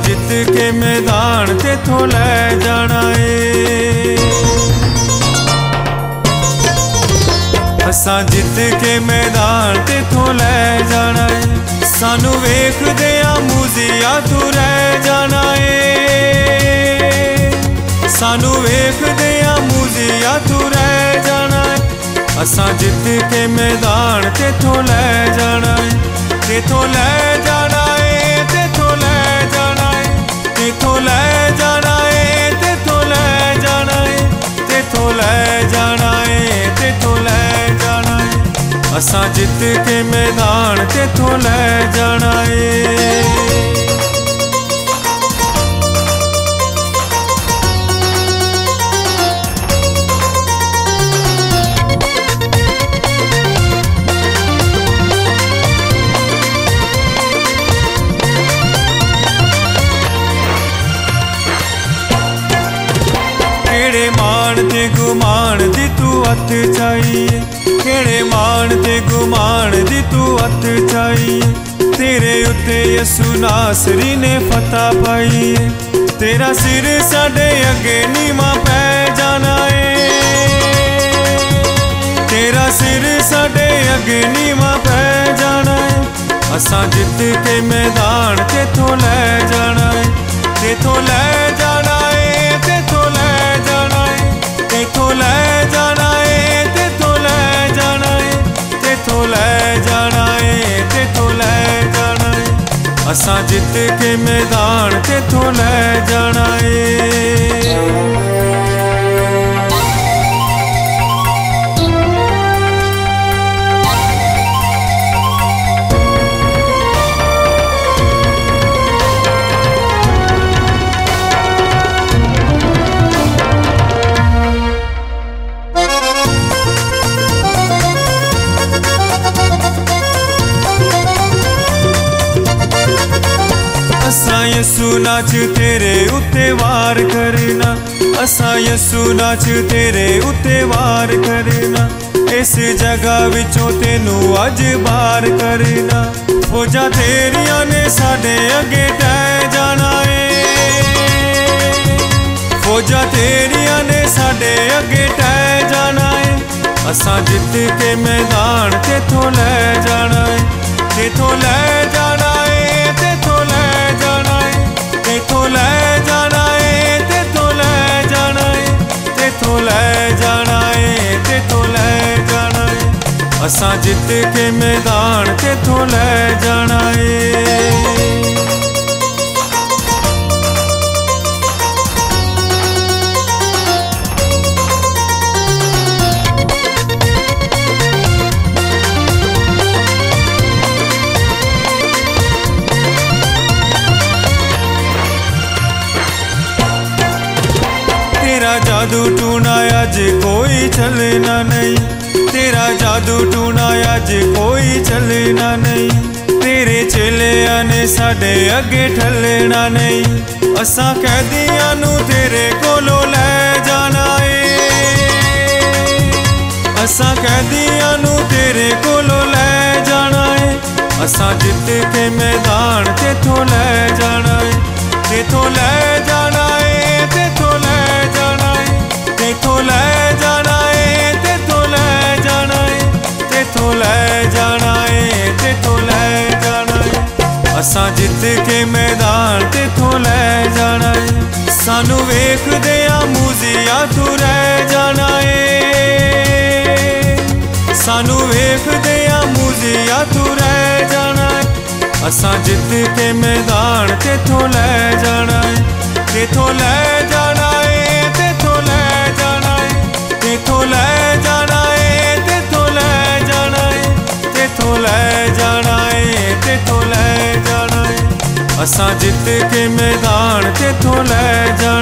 जित के मैदान तेथों लै जाना है। असां जित के मैदान तेथों लै जाना है। सानू वेखदियां मूजिया तू रह जाना है। सानू वेखदियां मूजिया तू रह जाना है। असां जित के मैदान तेथों लै जाना है। तेथों लै जाना है, तेथों लै जाना है, तेथों लै जाना है, तेथों लै जाना है, तेथों लै जाना है, तेथों लै जाना है। असां जित के मैदान तेथों लै जाना है। केड़े मान ते गुमान दी तू हथ चाहिए। केड़े मान ते गुमान दी तू हथ चाहिए। तेरे उत्ते यसु नासरी ने फतह पाई है। तेरा सिर साडे अगे नीवा पै जाना है। तेरा सिर साडे अगे नीवा पै जाना है। असां जित के मैदान तेथों लै जाना है। तेथों लै जाना है, तेथों लै जाना है, तेथों लै जाना है, तेथों लै जाना है, तेथों लै जाना है, तेथों लै जाना है। असां जित के मैदान तेथों लै जाना है। असां यसु नाच तेरे उत्ते वार करना। असां यसु नाच तेरे उत्ते वार करना। इस जगह विचों तेनू अज बाहर करना। फौजां तेरियां ने साडे अगे टह जाना है। फौजां तेरियां ने साडे अगे टह जाना है। असां जित के मैदान तेथों लै जाना है। तेथों लै जाना है, तेथों लै जाना है, तेथों लै जाना है, तेथों लै जाना है, तेथों लै जाना है, तेथों लै जाना है। असां जित के मैदान तेथों लै जाना है। तेरा जादू टूना अज कोई चलना नहीं। तेरा जादू टूना अज कोई चलना नहीं। तेरे चेलियां ने साडे अगे ठलना नहीं। असां कैदियां नू तेरे कोलों लै जाना है। असां कैदियां नू तेरे कोलों लै जाना है। असां जित के मैदान तेथों लै जाना है। तेथों लै जाना है, तेथों लै जाना है, तेथों लै जाना है, तेथों लै जाना है, तेथों लै जाना है, तेथों लै जाना है। असां जित के मैदान तेथों लै जाना है। सानू वेखदियां मूजिया तू रह जाना है। सानू वेखदियां मूजिया तू रह जाना है। असां जित के मैदान तेथों लै जाना है। तेथों लै जाना है, तेथों लै जाना है, तेथों लै जाना है, तेथों लै जाना है, तेथों लै जाना है, तेथों लै जाना है। असां जित के मैदान तेथों लै जाना है।